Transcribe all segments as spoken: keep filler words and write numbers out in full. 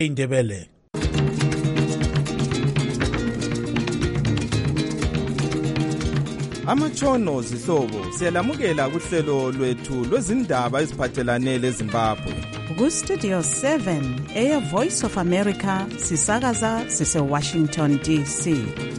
Indebele. Amatshono zihlobo siyalamukela kuhlelo lwethu lwezindaba eziphathelane leZimbabwe. Ku Studio seven Air Voice of America sisakaza sise Washington D C.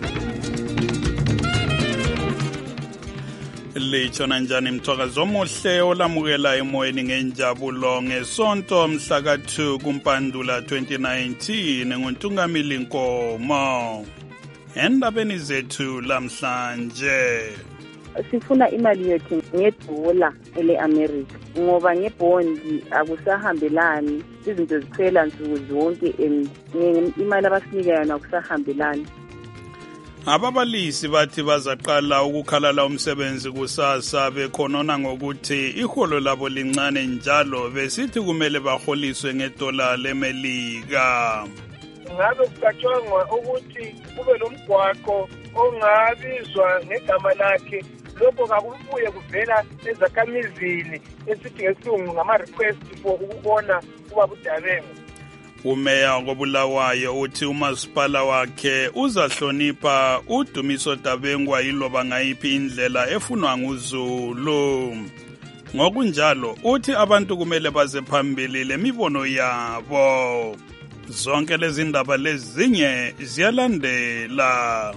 Lichona njani mthwakazo omuhle olamukela emoyeni ngenjabulo ngesonto mhla ka two kuMpandula twenty nineteen ngontungamili Nkomo. Endabeni zethu lamhlanje sifuna imali yethu ngedola ele-America ngoba ngebondi akusahambelani, izinto zikhwela nsuku zonke and imali abasinika yona akusahambelani. Ababalisi bathi bazaqala ukukhalala umsebenzi kusasa bekhonona ngokuthi iholo labo lincane njalo besithi kumele baholiswe ngedola leMelika. Ngabe kucatshangwa ukuthi kube lomgwaqo ongabizwa ngegama lakhe, lokho kakubuye kuvela ezakhamizini esithi ngesilungu ngama-request for ukubona kuba budabengu. Umeya kobulawayo uthi umasipala wakhe uzahlonipha uDumiso Dabengwa yiloba ngayiphi indlela efunwa nguZulu. Ngokunjalo uthi abantu kumele baze phambili lemibono yabo. Zonke lezi ndaba lezinye ziyalandela.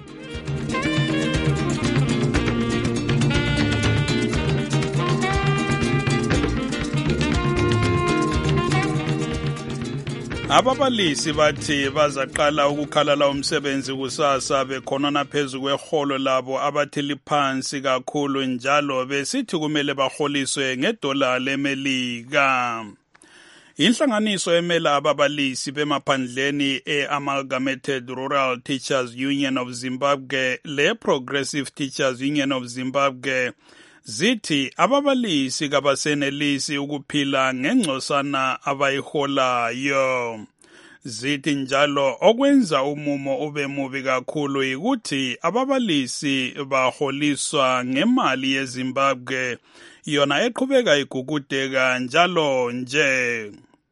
Ababalisi bathi bazaqala ukukhalala umsebenzi kusasa bekhonona phezu kweholo labo abathi liphansi kakhulu njalo besithi kumele baholiswe ngedola leMelika. Inhlanganiso emela ababalisi bemaphandleni e-Amalgamated Rural Teachers Union of Zimbabwe le Progressive Teachers Union of Zimbabwe zithi ababalisi kabasenelisi ukuphila ngengcosana abayiholayo. Zithi njalo okwenza umumo ube mubi kakhulu ukuthi ababalisi baholiswa ngemali yeZimbabwe yona eqhubeka igugudeka njalo nje.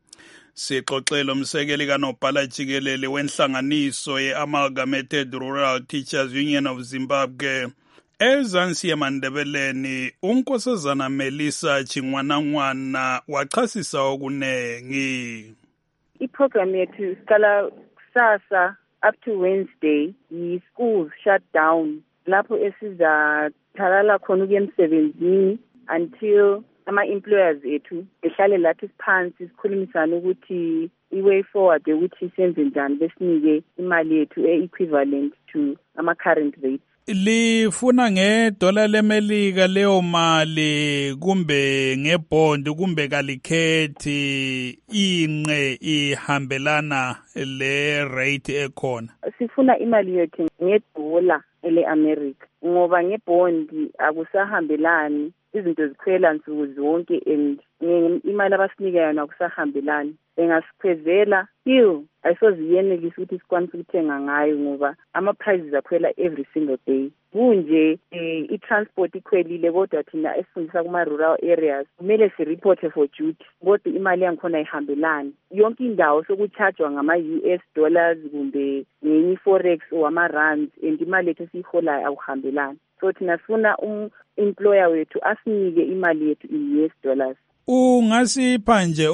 Sixoxela umsekeli kaNobhala Jikelele wenhlanganiso ye-Amalgamated Rural Teachers Union of Zimbabwe eZansi eMandebeleni uNkosazana Melissa Chingwanangwana wachasisa okunengi. I-program yethu siqala kusasa up to Wednesday, i-schools shut down lapho esizathalala khona ukuya emsebenzini until ama-employers ethu behlale lathi phansi sikhulumisana ukuthi i-way forward ukuthi senze njani besinike imali yethu e-equivalent to ama-current rates. Lifuna ngedola leMelika leyo mali kumbe ngebond kumbe kalikhethi inqe ihambelana le rate ekhona? Sifuna imali yethu ngedola ele-America ngoba ngebondi akusahambelani, izinto zikhwela nsuku zonke and imali abasinika yona akusahambelani. Bengasikhwezela still ayisoziyenelisa ukuthi sikwanise ukuthenga ngayo ngoba ama-prices akhwela every single day. Kunje eh, i-transport ikhwelile kodwa thina esifundisa kuma-rural areas kumele si-reporte for duty kodwa imali yangikhona ayihambelani. Yonke indawo sokuchargewa ngama-U S dollars kumbe ngenye i-forex or ama-rands and imali yethu esiyiholayo akuhambelani. So thina sifuna um-employer wethu asinike imali yethu in U S dollars. Ungasipha nje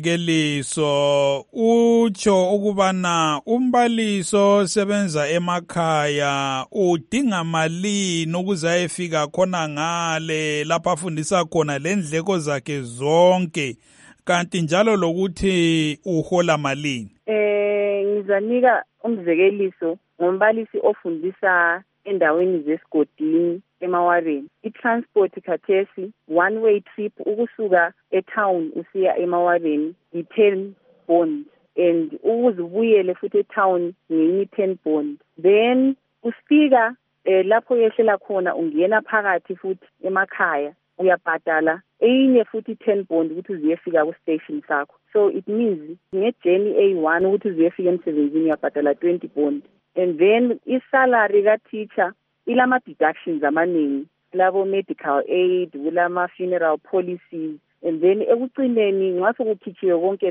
umzekeliso utsho ukubana umbaliso sebenza emakhaya udinga malini ukuze ayefika khona ngale lapha afundisa khona lendleko zakhe zonke, kanti njalo lokuthi uhola malini? Eh ngizanika umzekeliso ngombalisi ofundisa endaweni zesigodini emawareni. I-transport khathesi one way trip ukusuka etown usiya emawareni i-ten bond and ukuze ubuyele futhi etown ngenye ten bond. Then ufika eh, lapho yehlela khona ungena phakathi futhi emakhaya uyabhadala enye futhi ten bond ukuthi uziyefika ku station sakho. So it means ngejourney A one ukuthi uziyefika emsebenzini uyabhadala twenty bond. And then isalary ka teacher ilama deductions amaningi, labo medical aid, kulama funeral policies, and then ekucineni ngaso kukhitshiwe konke lokho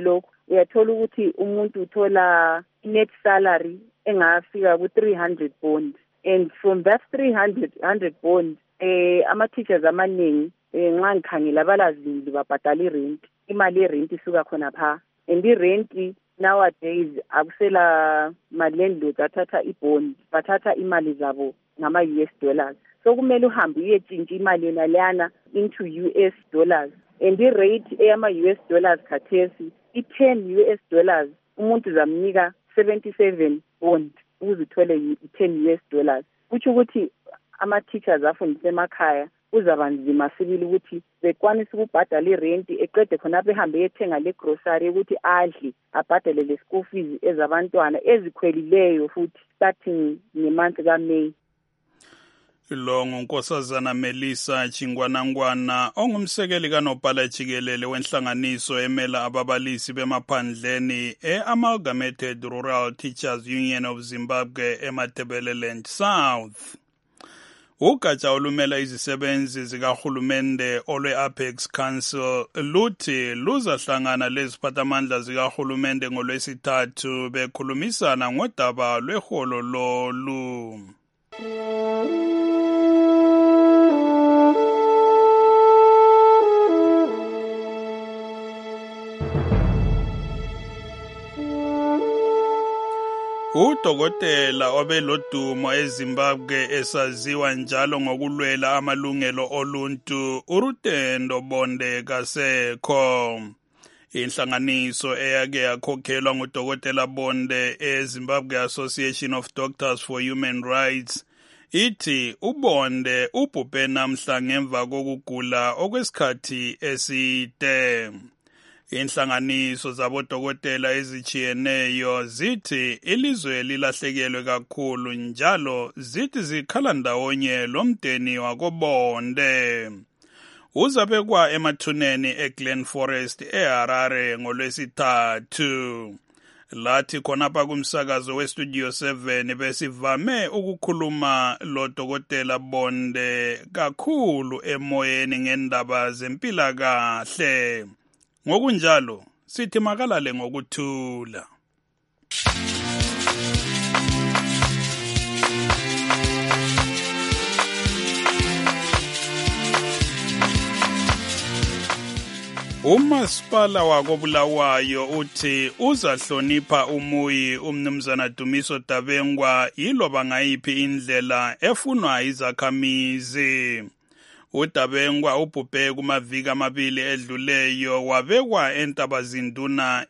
uyathola ukuthi umuntu uthola net salary engafika ku three hundred bond, and from that three hundred bond eh ama-teachers amaningi eh nxa ngikhangela balazindlu babhadala irent, imali yerent isuka khona pha, and irent nowadays akusela ma-landlords athatha i-bond, bathatha imali zabo ngama-U S dollars. So kumele uhambe uyetshintsha imali yona leyana into U S dollars, and i-rate eyama-U S dollars khathesi i-ten U S dollars umuntu zamnika seventy-seven bond ukuze uthole ten U S dollars. Kutsho ukuthi ama-teachers afundisa emakhaya uzaba nzima sibili ukuthi bekwanisa ukubhadala irenti eqede khonapho ehambe ethenga le grocery ukuthi adli abhadale le school fees ezabantwana ezikhwelileyo futhi starting ngemonth kaMay. Lo ngunkosazana Melissa Chingwanangwana ongumsekeli kanobhala jikelele wenhlanganiso emela ababalisi bemaphandleni e-Amalgamated Rural Teachers Union of Zimbabwe eMatabeleland South. Ugatsha olumela izisebenzi zikahulumende olwe-Apex Council luthi luzahlangana leziphathamandla zikahulumende ngolwesithathu bekhulumisana ngodaba lweholo lolu. Udokotela obelodumo eZimbabwe esaziwa njalo ngokulwela amalungelo oluntu uRutendo Bonde Kasekho. Inhlanganiso eyake yakhokhelwa ngudokotela Bonde eZimbabwe Association of Doctors for Human Rights ithi uBonde ubhubhe namhla ngemva kokugula okwesikhathi eside. Inhlanganiso zabodokotela ezijiyeneyo zithi ilizwe lilahlekelwe kakhulu njalo zithi zikhala ndawonye lomdeni wakoBonde. Uzabekwa emathuneni eGlen Forest eHarare ngolwesithathu. Lathi khonapha kumsakazo weStudio seven besivame ukukhuluma lo dokotela Bonde kakhulu emoyeni ngendaba zempilakahle. Ngokunjalo sithi makalale ngokuthula. Umasipala wakoBulawayo uthi uzahlonipha umuyi umnumzana Dumiso Dabengwa yiloba ngayiphi indlela efunwa izakhamizi. uDabengwa ubhubhe kumaviki amabili edluleyo wabekwa eNtabazinduna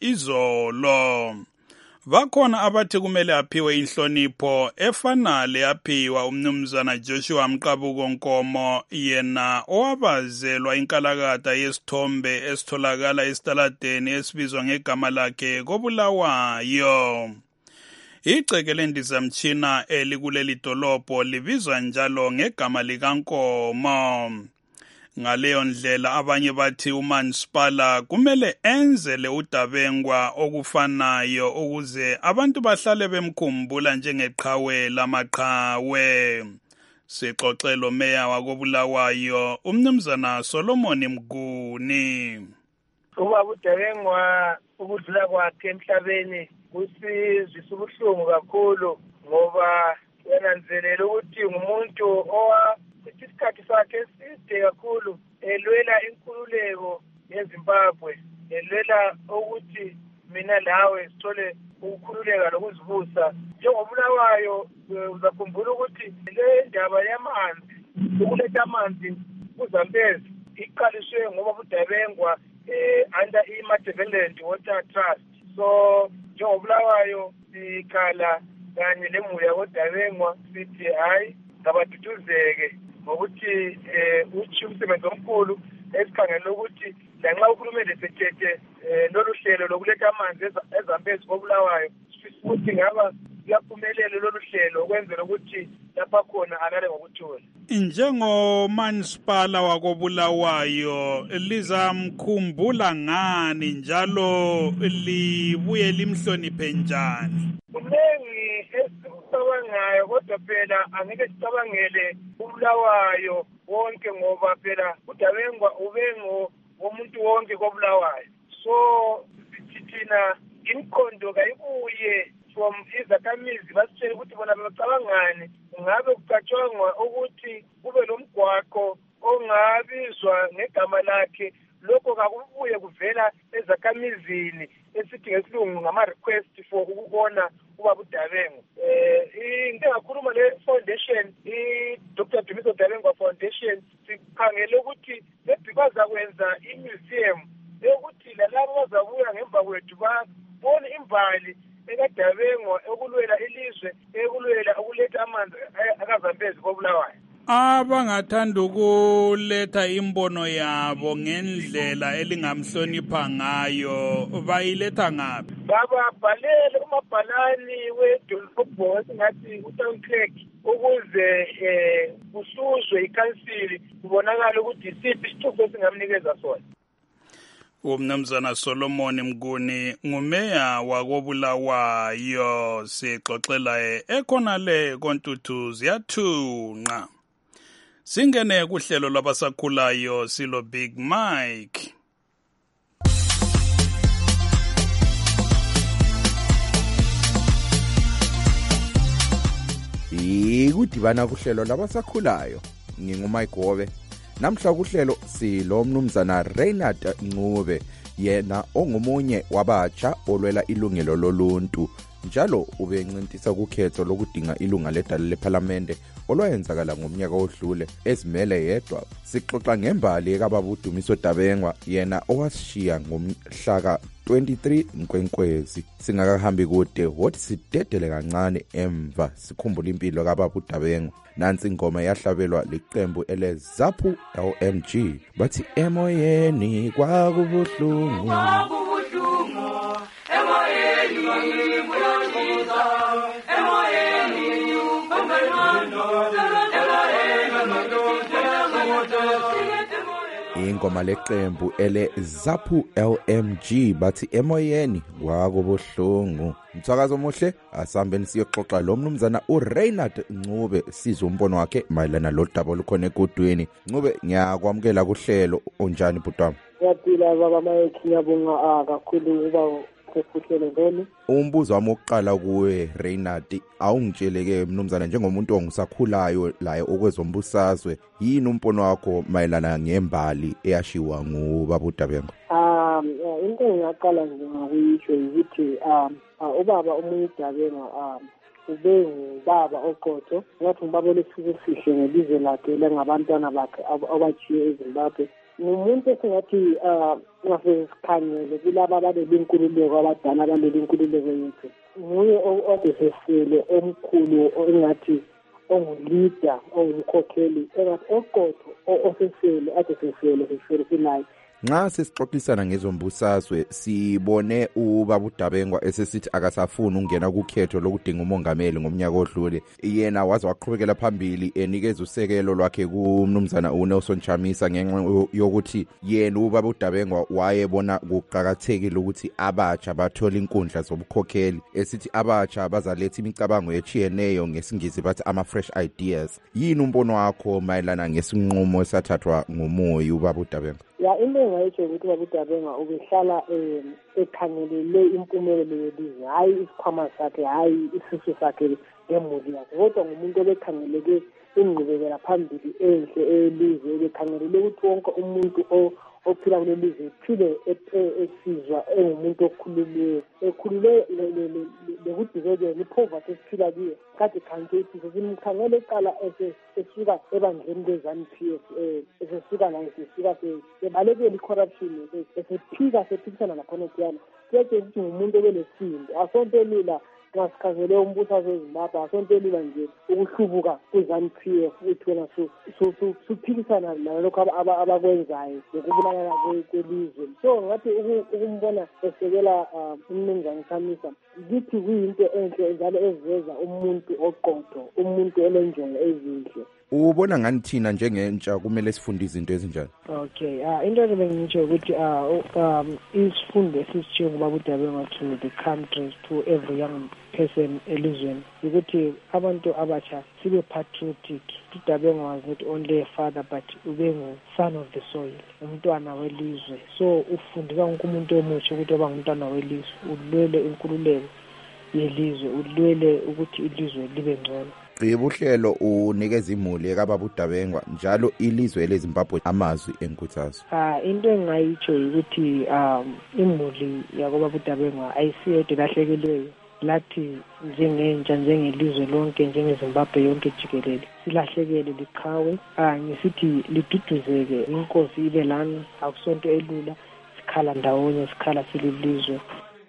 izolo. Bakhona abathi kumele aphiwe inhlonipho efana leyaphiwa umnumzana Joshua Mqabuko Nkomo, yena owabazelwa inkalakatha yesithombe esitholakala esitaladeni esibizwa ngegama lakhe koBulawayo. Igceke lendizamtshina elikuleli dolobho libizwa njalo ngegama likaNkomo. Ngaleyo ndlela abanye bathi uMansipala kumele enzele uDabengwa okufanayo ukuze abantu bahlale bemkhumbula njengeqhawe lamaqhawe. Sixoxelo meya wakoBulawayo umnumzana Solomon Mguni. Ubaba uDabengwa ukudlula kwakhe emhlabeni kusizwisa ubuhlungu kakhulu ngoba yananzelela ukuthi ngumuntu owa isikhathi sakhe eside kakhulu elwela inkululeko yeZimbabwe, elwela ukuthi mina lawe sithole ukukhululeka lokuzibusa. NjengoBulawayo uzakhumbula ukuthi le ndaba yamanzi, ukuletha amanzi kuZambezi iqaliswe ngoba uDabengwa eh under iMatabeleland Water Trust. So njengoBulawayo sikhala kanye nemuli yakoDabengwa sithi hayi ngabathuthuzeke ngokuthi eh uthi umsebenzi omkhulu esikhangela ukuthi lanxa uhulumende sethethe lolu hlelo lokuletha amanzi eZambezi koBulawayo futhi ngaba kuyaphumelela lolu hlelo ukwenzela ukuthi lapha khona alale ngokuthola. Njengomansipala wakoBulawayo lizamkhumbula ngani njalo libuye limhloniphe njani? Kuningi esikucabangayo kodwa phela angeke sicabangele uBulawayo wonke ngoba phela uDabengwa ubengo womuntu wonke koBulawayo. So thina imkhondo kayibuye from izakhamizi basitshele ukuthi bona bacabangani ngabe kucatshangwa ukuthi kube lomgwaqo ongabizwa ngegama lakhe lokho kakubuye kuvela ezakhamizini esithi ngesilungu ngama-request for ukubona ubaba uDabengu. Eh into engakhuluma le foundation i-Doctor Dumiso Dabengu Foundation sikhangele ukuthi maybe bazakwenza i-museum yokuthi lalabo bazabuya ngemva kwethu babone imbali ekaDabengu ekulwela ilizwe ekulwela ukuletha amanzi akazambezi koBulawayo. Abangathanda ukuletha imbono yabo ngendlela elingamhlonipha ngayo bayiletha ngaphi? Bababhalele umabhalani wedolobho esingathi uTown Clerk ukuze eh kususwe ikhansili kubonakala ukuthi isiphi isithuko esingamnikeza sona. Umnumzana Solomon Mguni ngumeya wakoBulawayo sixoxela ekhona le kontuthu ziyathunqa. Singene kuhlelo lwabasakhulayo silo Big Mike. Ikudibana kuhlelo labasakhulayo ngingumike Gobe. Namhla kuhlelo silo mnumzana Reynard Ncube yena ongumunye wabatsha olwela ilungelo loluntu. Njalo ubencintisa kukhetho lokudinga ilunga ledala leParliament olwayenzakala ngomnyaka odlule ezimele yedwa. Sixoxa ngembali ekababa uDumiso Dabengu yena owashiya ngomhla twenty-three Nkwenkwezi. Singakahambi kude wothi sidedele kancane emva sikhumbula impilo kababa uDabengu. Nansi ingoma yahlabelwa liqembu ele Zaphu L M G bathi emoyeni kwakubuhlungu ingoma leqembu ele Zaphu L M G bathi emoyeni kwakubuhlungu. Mthakazo omuhle asambeni siyoxoxa lo mnumzana uReynard Ncube sizwe umbono wakhe mayelana lodaba olukhona egodweni. Ncube ngiyakwamukela kuhlelo onjani butwami? Yaphila baba Mike ngiyabonga kakhulu uba kuhlelo ngene. Umbuzo wami oqala kuwe Reynard awungitsheleke mnumzana njengomuntu ongusakhulayo la okwezombusazwe yini umbono wakho mayelana ngembali eyashiwa ngubaba uDabengu? Um into engaqala ngiyisho ukuthi um ubaba umuntu Dabengu um ube ngubaba oqotho ngathi ubaba lesizwe sihle ngelizwe lakhe lengabantwana bakhe abachiye eZimbabwe. Umuntu esingathi uh ngafesikhanyele kulabo abalelunkululeko abadala abalelunkululeko yethu nguye odesesele omkhulu engathi onguleader ongumkhokheli engathi oqotho osesele adesesele sesele sinayo. Nxa sesixoxisana ngezombusazwe sibone ubaba uDabengu esesithi akasafuni ukungena kukhetho lokudinga umongameli ngomnyaka odlule. Yena waze waqhubekela phambili enikeza usekelo lwakhe kumnumzana uNelson Chamisa ngenxa yokuthi yena ubaba uDabengu wayebona kuqhakathekile ukuthi abatsha bathola inkundla zobukhokheli esithi abatsha bazaletha imicabango echiyeneyo ngesingisi bathi ama fresh ideas. Yini umbono wakho mayelana ngesinqumo esathathwa ngomoya ubaba uDabengu? Ya into engayitsho ukuthi ubaba uDabengu ubehlala ekhangelele impumelelo yelizwe hayi isikhwama sakhe hayi isisu sakhe ngemuli yakhe kodwa ngumuntu obekhangeleke ingqubekela phambili enhle elizwe ebekhangelele ukuthi wonke umuntu ophila kule lizwe ephile esizwa engumuntu okhululwe ekhulule lekudivele ipoverty esiphila kuyo kade khanke ithi simkhangele eqala esuka ebandleni leZANU-P F esesuka la esesuka sebalekela icorruption esephika sephikisana lakhonotiyana kuyeke ukuthi ngumuntu obelesindi asonto elula ngasikhangele umbusazwe eZimbabwe asonto elula nje ukuhlubuka kweZANU-P F ukuthi wena suphikisana nalokho abakwenzayo ngokubulala kwelizwe. So ngathi ukumbona esekela umnumzana Chamisa ngithi kuyinto enhle njalo eziveza umuntu oqotho umuntu olenjongo ezinhle ubona ngani thina njengentsha kumele sifunde izinto ezinjani? Okay, uh, into engibe ngitsho ukuthi uh, um, isifundo esisitshiwo ngubaba uDabenga to the countries, to every young person elizweni, ukuthi abantu abatsha sibe patriotic. uDabenga was not only a father but ube ngu-son of the soil, umntwana welizwe. So ufundisa wonke umuntu omutsha ukuthi eba ngumntwana welizwe, ulwele inkululeko yelizwe, ulwele ukuthi ilizwe libe ngcono. Uhlelo unikeza imuli ekababa uDabenga njalo ilizwe leZimbabwe amazwi enkuthazo. Ah, into engayitsho ukuthi um imuli yakobaba uDabenga ayisiyede lahlekelweyo, lathi njengentsha njengelizwe lonke njengeZimbabwe yonke jikelele silahlekele liqhawe. Ah, ngisithi liduduzeke, inkosi ibe lana, akusonto elula, sikhala ndawonye, sikhala sililizwe.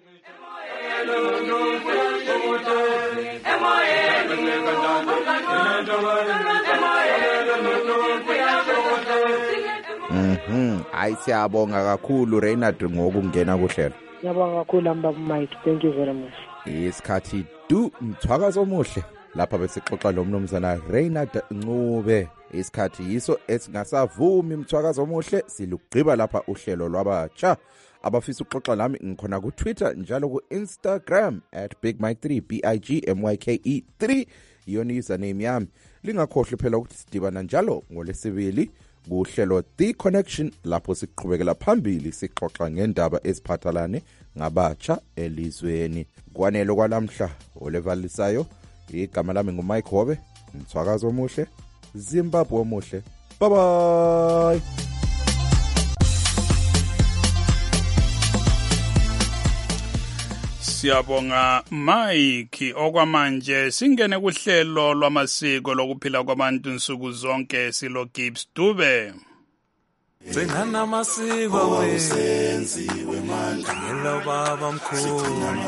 Mhm, hayi siyabonga kakhulu Reinhard ngokungena kuhlelo. Ngiyabonga kakhulu mbaba Mike, thank you very much. Isikhathi du mthwakazo omuhle lapha besixoxa lo mnumzana Reinhard Ncube. Isikhathi yiso esingasavumi mthwakazo omuhle, silugqiba lapha uhlelo lwabatsha. Abafisa ukuxoxa nami ngikhona ku Twitter njalo ku Instagram at big mike three b i g m y k e three yona username yami. Lingakhohlwa phela ukuthi sidibana njalo ngolesibili kuhlelo The Connection lapho siqhubekela phambili sixoxa ngendaba eziphathelane ngabatsha elizweni. Kwanele kwalamhla olevalisayo, igama lami nguMike Hobe, mthwakazo omuhle, Zimbabwe omuhle. Bye bye. Siyabonga Mike. Okwamanje singene kuhlelo lwamasiko lokuphila kwabantu nsuku zonke silo Gibbs Dube. Singana amasiko wenziwe manje ngelo baba mkhulu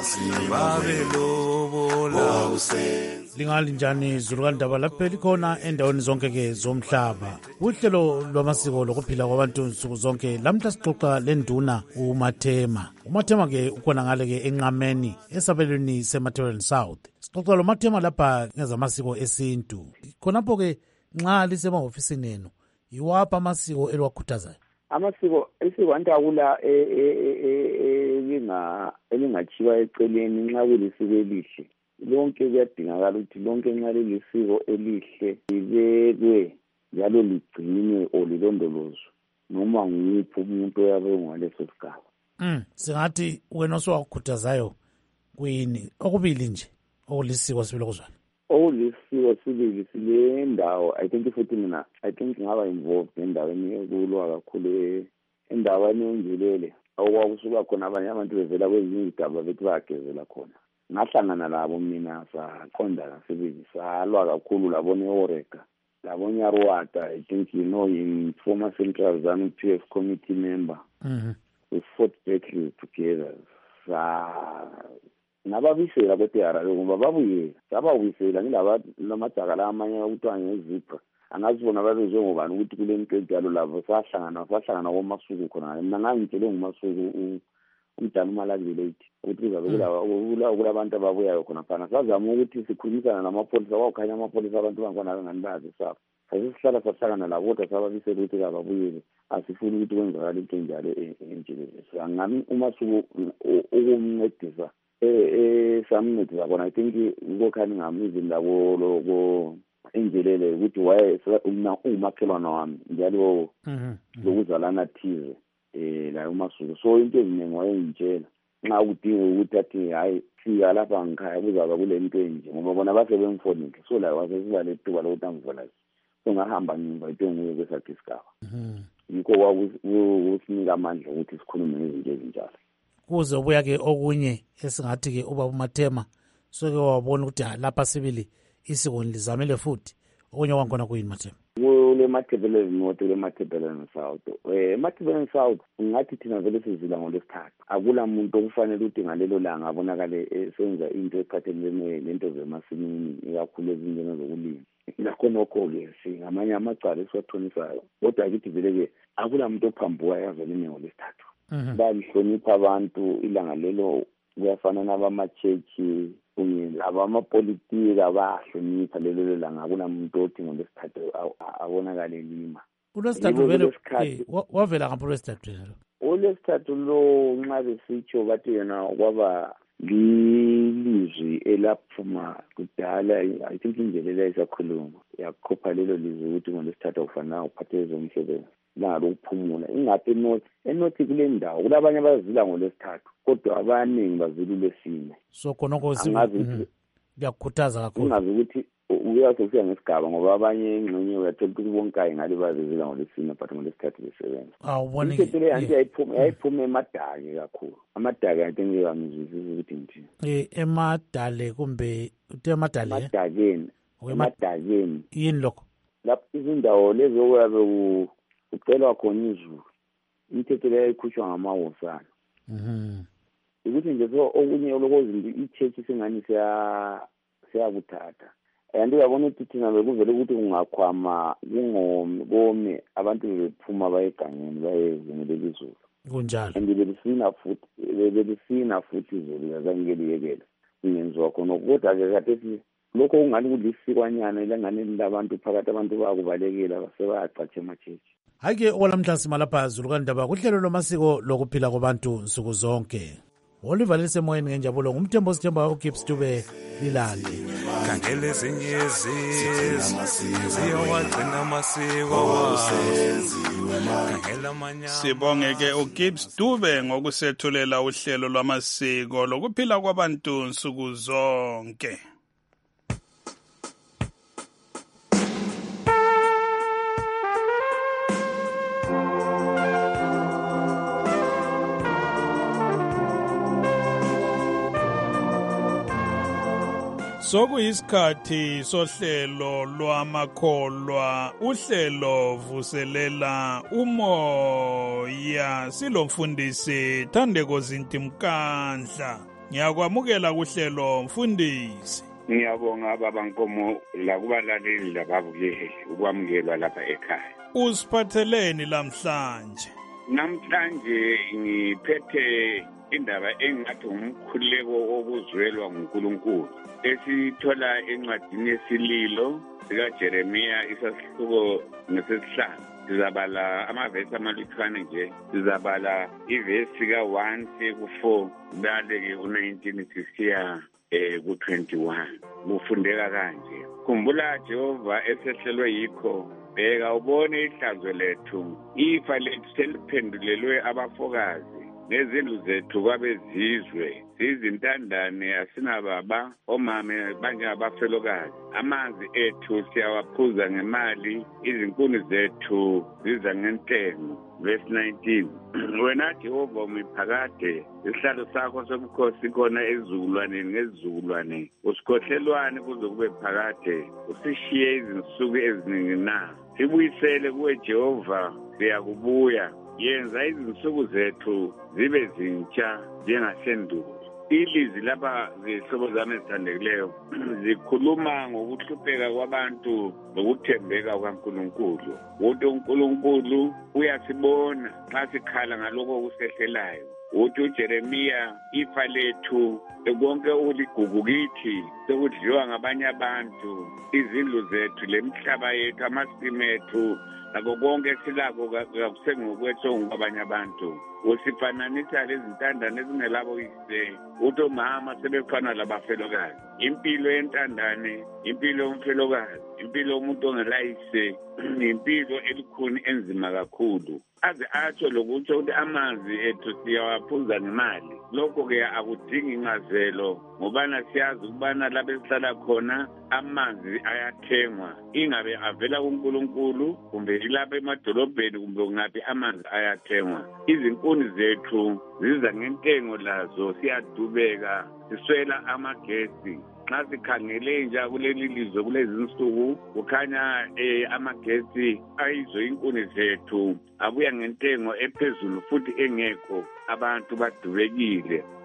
babelobola lingali njani izulu kandaba lapha likhona endaweni zonke ke zomhlaba. Uhlelo lwamasiko lokuphila kwabantu nsuku zonke lamhla sixoxa lenduna uMathema. uMathema ke ukhona ngale ke enqameni esabelweni seMathema South. Sixoxa lo Mathema lapha ngezamasiko esintu. Khonapho ke nxa lisemahofisini enu iwapha amasiko eliwakhuthazayo? Amasiko isiko antakula elinga elingachiwa eceleni nxa kulisiko elihle. Lonke kuyadingakala ukuthi lonke nxa lilisiko elihle libekwe njalo ligcinwe olilondolozwe noma nguphi umuntu oyabe ngaleso sigaba. Mm, singathi wena oswakhuthazayo kuyini okubili nje okulisiko sibile kuzwana? Olisiko sibili sile ndawo I think futhi mina I think ngaba involved endaweni ekulwa kakhulu endaweni enjilele okwakusuka khona abanye abantu bevela kwezinye izigaba bethi bagezela khona. Ngahlangana labo mina saqonda kasibili salwa kakhulu labona eOrega labona eRwanda. I think you know in former Central ZANU P F committee member. Mhm. We fought battles together. Sa nababisela kodwa ngoba babuye sababuyisela ngilaba lamadaka la amanye ukuthiwa ngezipha angazibona babe njengobani ukuthi kule nto enjalo labo sahlangana sahlangana komasuku khona. Mina ngangitshele ngumasuku umdala umalangile ethi ukuthi uzabekela kulabantu ababuyayo khona phana sazama ukuthi sikhulumisana namapholisa wakhanya amapholisa abantu bangona ngani bazi safa sasihlala sahlangana labo kodwa sababisela ukuthi kababuyele asifuni ukuthi kwenzakala into enjalo enjibeleni. Ngami umasuku ukumncedisa eh samncedisa khona. I think ngokhani ngamizi labo lokho enjelele ukuthi waye umakhelwana wami njalo lokuzalana thize eh la umasuku. So into eziningi wayengitshela nxa udinga ukuthi athi hayi fika lapha ngikhaya kuzaba kule nto enje ngoba bona basebemfonile. So la wasesiba lethuba lokuthi angivolayo. So ngahamba ngimvayite nguye kwesathi isigaba. Yikho kwakusinika amandla ukuthi sikhulume ngezinto ezinjalo. Kuze ubuya ke okunye esingathi ke uba uMathema soke wabona ukuthi lapha sibili isiko lizamele futhi okunye kwakhona kuyini Mathema? Kule Mathebeleni North kule Mathebeleni South. Eh Mathebeleni South ngathi thina vele sizila ngolesithathu. Akula muntu okufanele ukuthi ngalelo langa abonakale esenza into ephathelene lento zemasimini ikakhulu ezindlela zokulima. Lakho nokho ke singamanye amacala esiwathonisayo. Kodwa akithi vele ke akula muntu ophambuka yazona ngolesithathu. Balihlonipha abantu ilanga lelo kuyafana nabamachechi laba amapolitiki abahlonipha lelo langa kunamuntu othi ngolesithathu abonakale lima. uLwesithathu vele wavela ngapho uLwesithathu lo. uLwesithathu lo nxa besitsho bathi yena kwaba lilizwi elaphuma kudala, I think indlela isakhuluma yakhopha lelo lizwi ukuthi ngolesithathu kufanele uphathe ezomsebenzi nalo ukuphumula. Ingaphi enothi enothi kule ndawo kulabanye abazila ngolesithathu kodwa abaningi bazila uLwesine. So khonoko siyakukhuthaza kakhulu. Ungazi ukuthi uyase ufika ngesigaba ngoba abanye ingxenye uyathola ukuthi bonke ngale bazizila ngolesine but ngolesithathu besebenza. Awubona ke le anti ayiphuma ayiphuma emadake kakhulu. Amadake anti ngiyamizizisa ukuthi nje. Eh emadale kumbe uthe emadale. Emadakeni. Emadakeni. Yini lokho? Lapho izindawo lezo oyabe ucelwa khona izulu. Imithetho leyo ikhushwa ngamawosana. Mhm. Ukuthi nje so okunye lokozindi ichurch singani siya siyakuthatha. And uyabona ukuthi thina bekuvele ukuthi kungakhwama kungome kome abantu bephuma bayegangeni bayezingelela izulu. Kunjalo. And bebisina futhi bebisina futhi izulu yazangeliyekela. Ingenziwa khona kodwa ke kade lokho ungani kulisikwanyana ilangane labantu phakathi abantu bakubalekela basebayacatsha emachechi. Hayike olamhla simalapha Zulu kaNdaba kuhlelo lomasiko lokuphila kwabantu nsuku zonke. Oliver lesemoyeni ngenjabulo ngumthembo sithemba uGibbs Dube lilale. Khangele ezinyezi ziyawagcina amasiko khangela amanyama. Sibongeke uGibbs Dube ngokusethulela uhlelo lwamasiko lokuphila kwabantu nsuku zonke. Sokuyisikhathi sohlelo lwamakholwa, uhlelo vuselela umoya, silomfundisi Thandeko Zintimkandla. Ngiyakwamukela kuhlelo mfundisi. Ngiyabonga baba Nkomo la kubalaleli lababukeli ukwamukelwa lapha ekhaya. Usiphatheleni lamhlanje? Namhlanje ngiphethe indaba engathi umkhuleko wokuzwelwa nguNkulunkulu esithola encwadini yesililo sikaJeremiya isahluko nesesihlanu. Sizabala amavesi amalutshwane nje, sizabala ivesi ka one ku four dale ke u nineteen sisiya eh ku twenty-one. Kufundeka kanje: khumbula Jehova esehlelwe yikho, bheka ubone ihlazo lethu, ifa lethu seliphendulelwe abafokazi, nezindlu zethu kwabezizwe, izintandane asinababa, omame banjengabafelokazi. Amanzi ethu siyawaphuza ngemali, izinkuni zethu ziza ngentengo. Verse nineteen. Wena Jehova umiphakade, isihlalo sakho sobukhosi khona ezizukulwaneni ngezizukulwane. Usikhohlelwane kuze kube phakade, usishiye izinsuku eziningi na. Sibuyisele kuwe Jehova, siyakubuya. Yenza izinsuku zethu zibe zintsha njengasendulo. Ilizwi lapha zihlobo zami ezithandekileyo zikhuluma ngokuhlupheka kwabantu nokuthembeka kwaNkulunkulu. Ukuthi uNkulunkulu uyasibona xa sikhala ngaloko okusehlelayo. Uthi uJeremiya, ifa lethu konke uligugu kithi sekudliwa ngabanye abantu, izindlu zethu lemihlaba yethu amasimu ethu lakho konke silakho kakusengokwethu ngabanye abantu. Usifananisa lezintandane ezingelabo yise, uthi omama sebefana labafelokazi. Impilo yentandane, impilo yomfelokazi, impilo yomuntu ongelayise, impilo elikhuni enzima kakhulu. Aze atsho lokuthi ukuthi amanzi ethu siyawaphuza ngemali. Lokho ke akudingi incazelo ngobana siyazi ukubana lapho esihlala khona amanzi ayathengwa. Ingabe avela kuNkulunkulu kumbe ilapha emadolobheni kumbe ngaphi amanzi ayathengwa. Izinkuni zethu ziza ngentengo lazo, siyadubeka, siswela amagesi. Nxa sikhangele nje kuleli lizwe kulezi insuku kukhanya eh amagesi ayizo inkuni zethu abuya ngentengo ephezulu futhi engekho, abantu badubekile.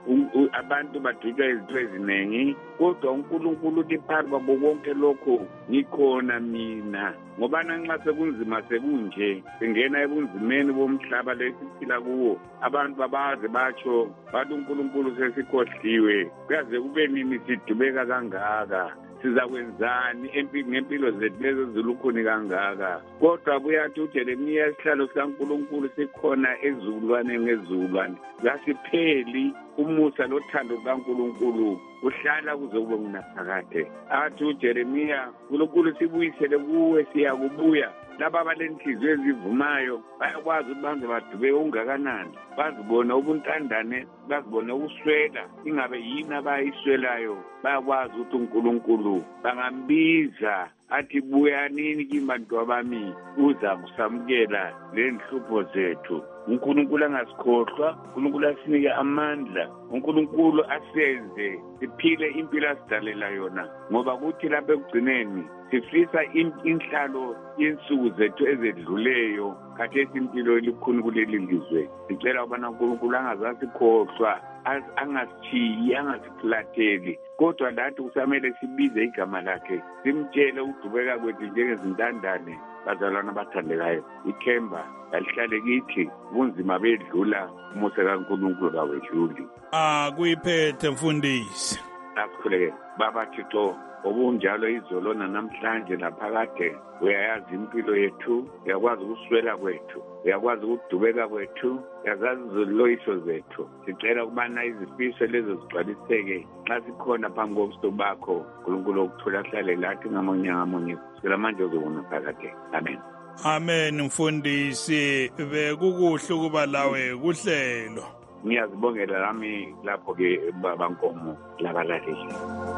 abantu baditshwa izinto eziningi kodwa uNkulunkulu uthi phakathi kwabo bonke lokho ngikhona mina ngoba nanxa sekunzima sekunje singena ebunzimeni bomhlaba lesiphila kuwo abantu babaze batsho bathi uNkulunkulu sesikhohliwe kuyaze kube nini sidubeka kangaka sizakwenzani empilweni ngempilo zethu lezo zilukhuni kangaka kodwa buyathi uJeremiya isihlalo sikaNkulunkulu sikhona ezulwane ngezulwane ngasipheli umusa lothando kaNkulunkulu uhlala kuze kube ngunaphakade athi uJeremiya uNkulunkulu sibuyisele kuwe siyakubuya laba abalenhliziyo ezivumayo bayakwazi ukuthi banze badubeke ungakanani bazibona ubuntandane bazibona ukuswela ingabe yini abayiswelayo bayakwazi ukuthi uNkulunkulu bangambiza athi buyanini kibantu abami uza kusamukela lenhlupho zethu uNkulunkulu angasikhohlwa uNkulunkulu asinike amandla uNkulunkulu asenze siphile impilo asidalela yona ngoba kuthi lapha ekugcineni sifisa inhlalo yensuku zethu ezedluleyo khathesi impilo elikhulu kuleli lizwe sicela ubana uNkulunkulu angazasikhohlwa angasitshiyi angasiflatheli kodwa lathi kusamele sibize igama lakhe simtshele ukudubeka kwethu njengezintandane bazalwana abathandekayo ithemba alihlale kithi ubunzima bedlula umusa kaNkulunkulu kawedluli ah kuyiphethe mfundisi asikhuleke baba Thixo obunjalo izolo namhlanje naphakade uyayazi impilo yethu uyakwazi ukuswela kwethu uyakwazi ukudubeka kwethu uyazazi iziloyiso zethu sicela ukubana izifiso lezo zigcwaliseke xa sikhona phambi kobuso bakho uNkulunkulu okuthola hlale lathi ngamunye ngamunye sicela manje uzobona phakade amen amen mfundisi bekukuhle ukuba lawe kuhlelo ngiyazibongela lami lapho ke baba Nkomo labalaleli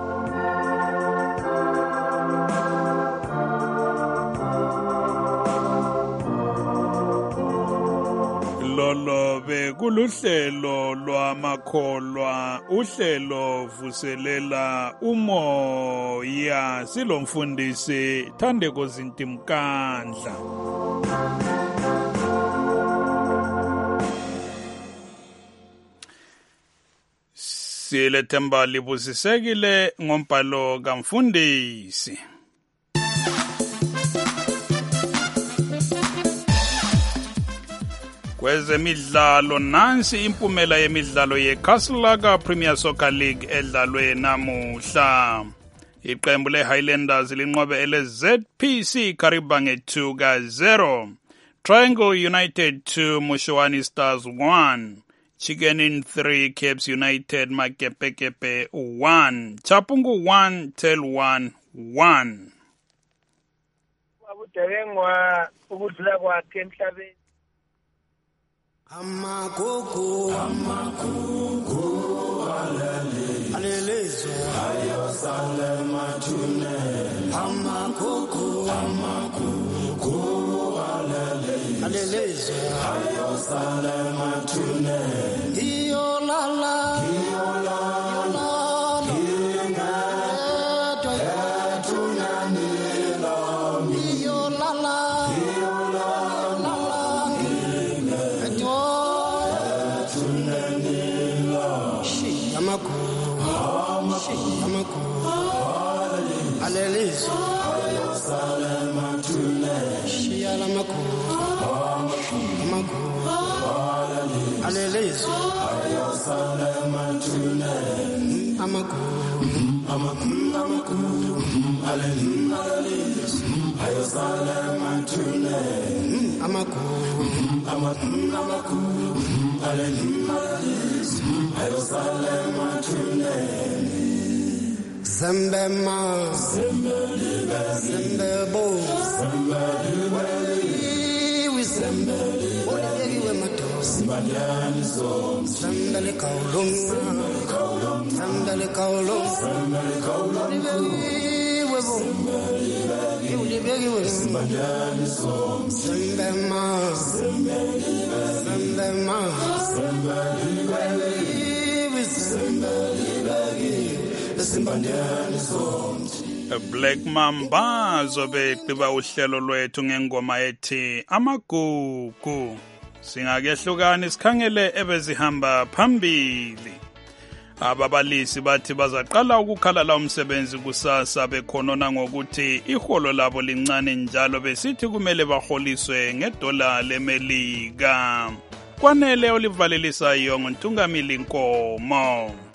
lolo bekuluhlelo lwamakholwa uhlelo vuselela umoya silomfundisi Thandeko Zintimkandla silethemba libusisekile ngombhalo kamfundisi kwezemidlalo nansi impumela yemidlalo yeCastlelaga Premier Soccer League edlalwe namuhla iqembu leHighlanders linqobe ele-Z P C Karibbange two ka zero Triangle United two Moshoani Stars one Chicken in three Caps United Makepekepe one Chapungu one Tel one one abudengwa ukudlula kwakhe emhlabeni Amagugu, amagugu, alele, alelezo, ayosale matune. Amagugu, amagugu, alele, alelezo, ayosale matune. Iyo lala, iyo lala, inga, eto yanila. Iyo lala, iyo lala, eto. Alelezo ayosale matune shiyala makuru makuru alelezo ayosale matune amakuru amakuru amakuru alelezo ayosale matune amakuru amakuru amakuru alelezo ayosale matune Zembema, Zembelibe, Zembebo, Zembelibe, we Zembelibe, Oliveri we Matos, Zembeliani so, Zembeli Kaulum, Zembeli Kaulum, Zembeli Kaulum, Oliveri we Bo, Oliveri we Zembeliani so, Zembema, Zembelibe, Zembema, Zembelibe, we Zembelibe. Black Mamba zobe qiba uhlelo lwethu ngengoma ethi amagugu singakehlukana sikhangele ebezihamba phambili Ababalisi bathi bazaqala ukukhalala umsebenzi kusasa bekhonona ngokuthi iholo labo lincane njalo besithi kumele baholiswe ngedola lemelika. Kwanele olivalelisa yonke uNtungamili Nkomo.